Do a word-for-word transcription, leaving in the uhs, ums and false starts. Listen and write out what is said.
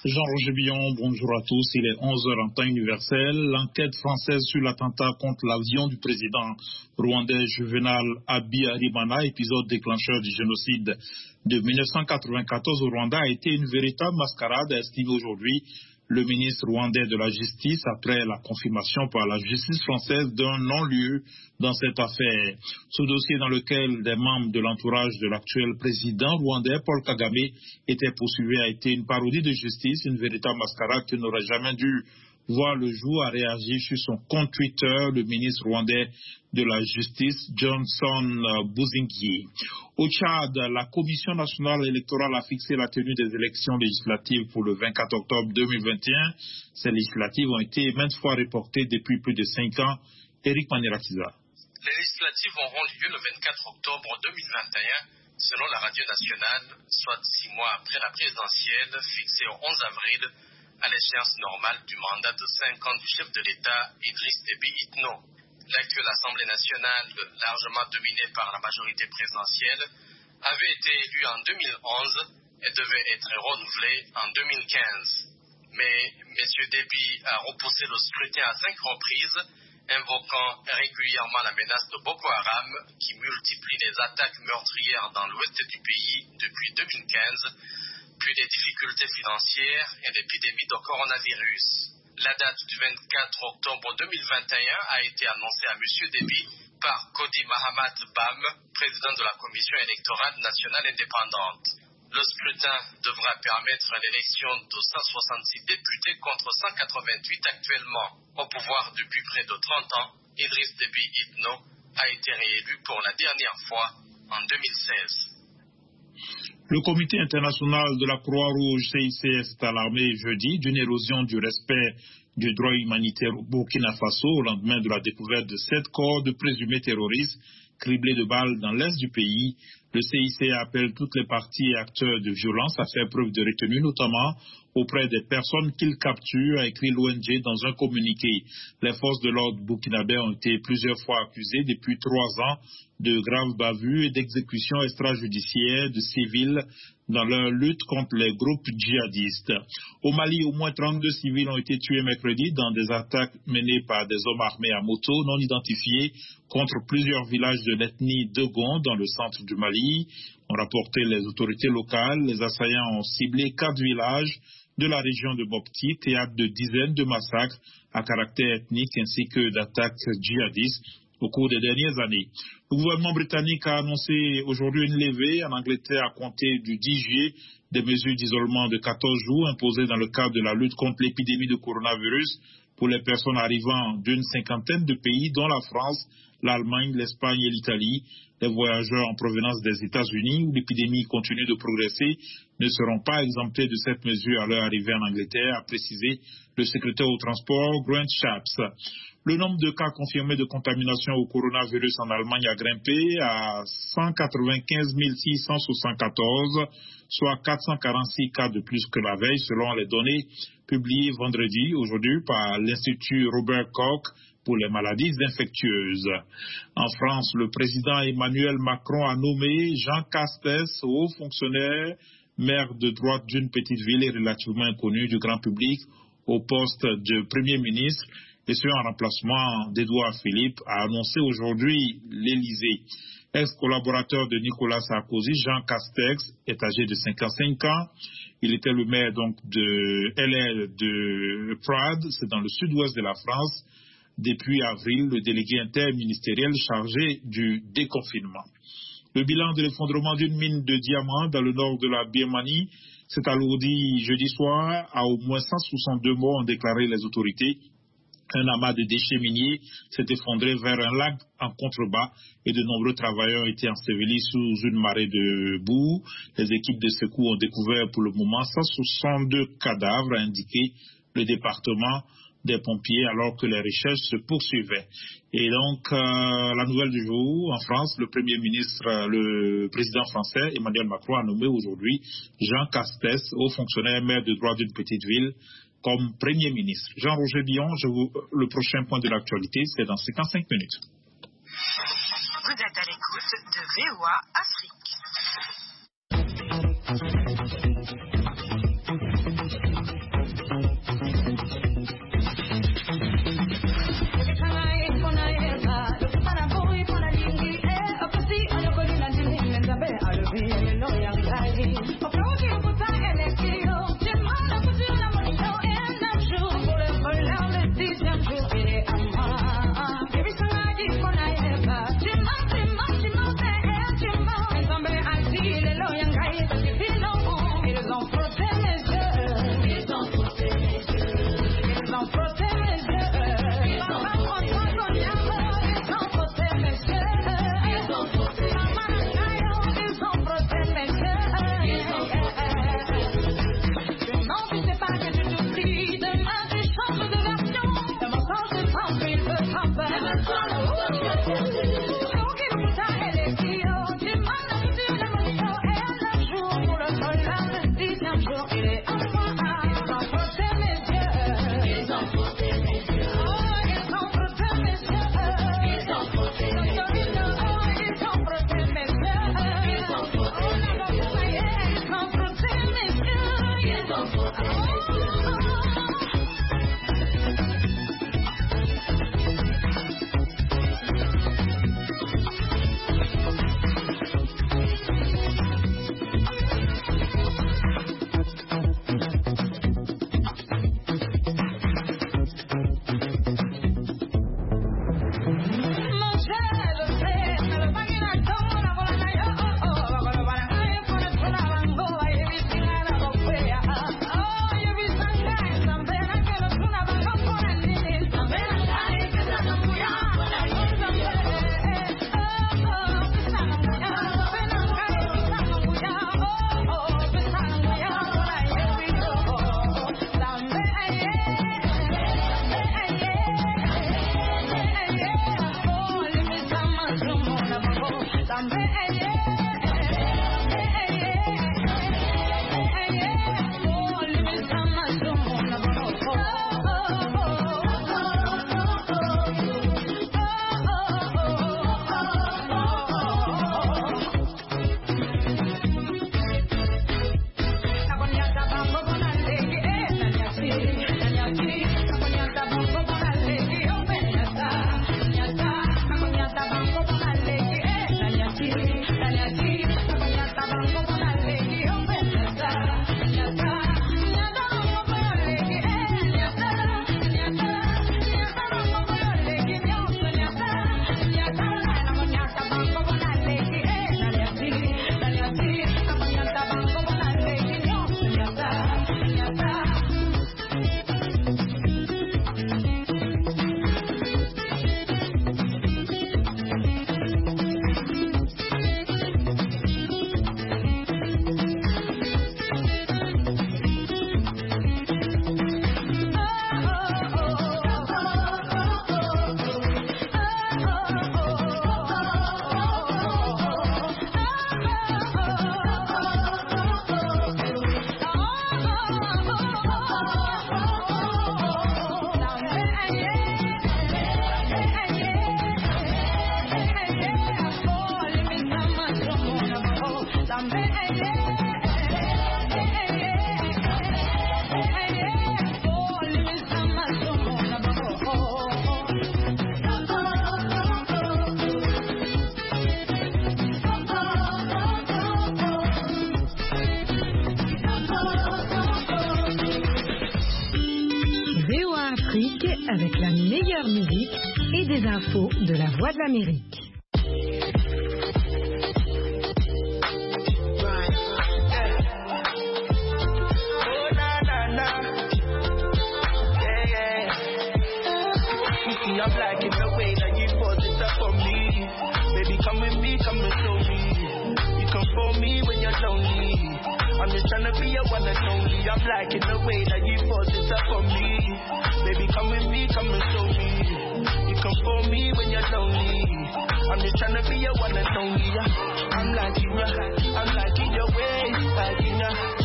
Jean-Roger Billon, bonjour à tous. Il est onze heures en temps universel. L'enquête française sur l'attentat contre l'avion du président rwandais Juvenal Habyarimana, épisode déclencheur du génocide de mille neuf cent quatre-vingt-quatorze au Rwanda, a été une véritable mascarade, a estimé aujourd'hui le ministre rwandais de la Justice après la confirmation par la justice française d'un non-lieu dans cette affaire. Ce dossier dans lequel des membres de l'entourage de l'actuel président rwandais, Paul Kagame, étaient poursuivis a été une parodie de justice, une véritable mascarade qui n'aurait jamais dû voir le jour, a réagi sur son compte Twitter le ministre rwandais de la Justice, Johnson Buzingi. Au Tchad, la Commission nationale électorale a fixé la tenue des élections législatives pour le vingt-quatre octobre deux mille vingt et un. Ces législatives ont été maintes fois reportées depuis plus de cinq ans. Eric Manirakiza. Les législatives auront lieu le vingt-quatre octobre deux mille vingt et un, selon la radio nationale, soit six mois après la présidentielle fixée au onze avril, à l'échéance normale du mandat de cinq ans du chef de l'État, Idriss Déby Itno. L'actuelle Assemblée nationale, largement dominée par la majorité présidentielle, avait été élue en deux mille onze et devait être renouvelée en deux mille quinze. Mais M. Déby a repoussé le scrutin à cinq reprises, invoquant régulièrement la menace de Boko Haram, qui multiplie les attaques meurtrières dans l'ouest du pays depuis deux mille quinze, puis les difficultés financières et l'épidémie de coronavirus. La date du vingt-quatre octobre deux mille vingt et un a été annoncée à M. Déby par Kodi Mahamat Bam, président de la Commission électorale nationale indépendante. Le scrutin devra permettre l'élection de cent soixante-six députés contre cent quatre-vingt-huit actuellement. Au pouvoir depuis près de trente ans, Idriss Déby Itno a été réélu pour la dernière fois en deux mille seize. Le comité international de la Croix-Rouge C I C S est alarmé jeudi d'une érosion du respect du droit humanitaire au Burkina Faso au lendemain de la découverte de sept corps de présumés terroristes criblés de balles dans l'est du pays. Le C I C appelle toutes les parties et acteurs de violence à faire preuve de retenue, notamment auprès des personnes qu'ils capturent, a écrit l'O N G dans un communiqué. Les forces de l'ordre burkinabè ont été plusieurs fois accusées depuis trois ans de graves bavures et d'exécutions extrajudiciaires de civils dans leur lutte contre les groupes djihadistes. Au Mali, au moins trente-deux civils ont été tués mercredi dans des attaques menées par des hommes armés à moto non identifiés contre plusieurs villages de l'ethnie Dogon dans le centre du Mali. Ont rapporté les autorités locales. Les assaillants ont ciblé quatre villages de la région de Mopti, théâtre de dizaines de massacres à caractère ethnique ainsi que d'attaques djihadistes au cours des dernières années. Le gouvernement britannique a annoncé aujourd'hui une levée en Angleterre à compter du dix juillet des mesures d'isolement de quatorze jours imposées dans le cadre de la lutte contre l'épidémie de coronavirus pour les personnes arrivant d'une cinquantaine de pays, dont la France, l'Allemagne, l'Espagne et l'Italie. Les voyageurs en provenance des États-Unis, où l'épidémie continue de progresser, ne seront pas exemptés de cette mesure à leur arrivée en Angleterre, a précisé le secrétaire au transport, Grant Shapps. Le nombre de cas confirmés de contamination au coronavirus en Allemagne a grimpé à cent quatre-vingt-quinze mille six cent soixante-quatorze, soit quatre cent quarante-six cas de plus que la veille, selon les données publiées vendredi, aujourd'hui, par l'Institut Robert Koch pour les maladies infectieuses. En France, le président Emmanuel Macron a nommé Jean Castex, haut fonctionnaire, maire de droite d'une petite ville relativement inconnue du grand public, au poste de Premier ministre, et ce en remplacement d'Édouard Philippe, a annoncé aujourd'hui l'Élysée. Ex-collaborateur de Nicolas Sarkozy, Jean Castex est âgé de cinquante-cinq ans. Il était le maire donc de L R de Prades, c'est dans le sud-ouest de la France. Depuis avril, le délégué interministériel chargé du déconfinement. Le bilan de l'effondrement d'une mine de diamants dans le nord de la Birmanie s'est alourdi jeudi soir. À au moins cent soixante-deux morts, ont déclaré les autorités. Un amas de déchets miniers s'est effondré vers un lac en contrebas et de nombreux travailleurs ont été ensevelis sous une marée de boue. Les équipes de secours ont découvert pour le moment cent soixante-deux cadavres, a indiqué le département des pompiers, alors que les recherches se poursuivaient. Et donc, euh, la nouvelle du jour, en France, le Premier ministre, le président français, Emmanuel Macron, a nommé aujourd'hui Jean Castex, haut fonctionnaire maire de droit d'une petite ville, comme Premier ministre. Jean-Roger Billon, je vous, le prochain point de l'actualité, c'est dans cinquante-cinq minutes. Vous êtes à l'écoute de V O A Afrique. meilleure musique et des infos de la Voix de l'Amérique. I'm liking the way that you put it up for me. Baby, come with me, come and show me. You come for me when you're lonely. I'm just trying to be your one and only. I'm liking the way that you put it up for me. Baby, come with me, come and show me. You come for me when you're lonely. I'm just trying to be your one and only. I'm liking ya, I'm liking your way, liking ya.